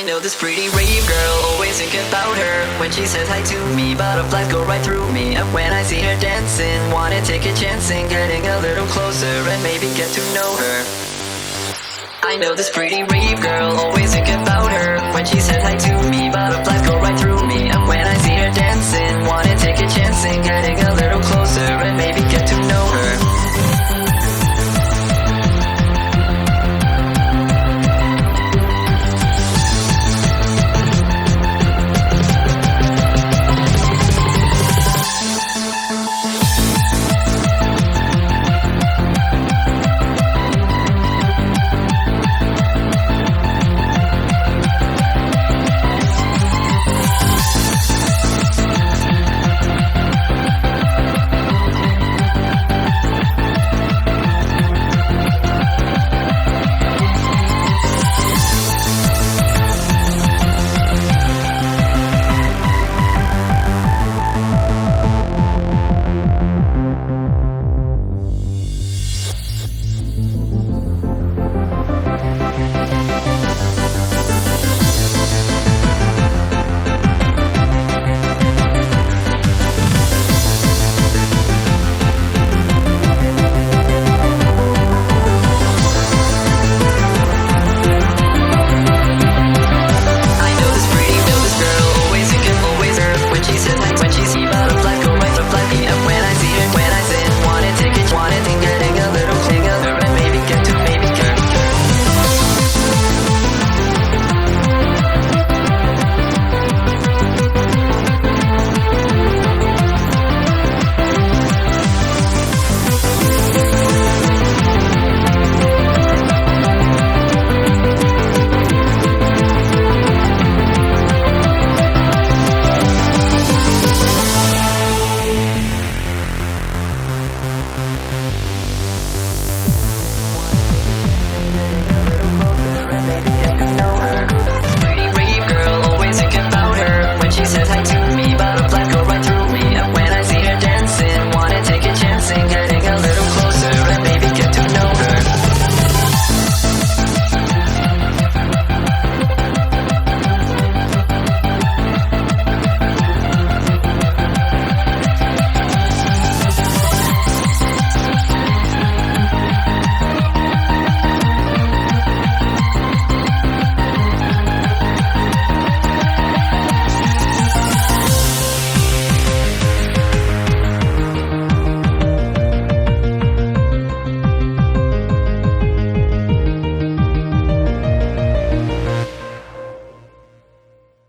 I know this pretty rave girl, always think about her. When she says hi to me, butterflies go right through me. And when I see her dancing, wanna take a chance in getting a little closer and maybe get to know her. I know this pretty rave girl, always think about her. When she says hi to me, butterflies go right through me. And when I see her dancing, wanna take a chance in getting a little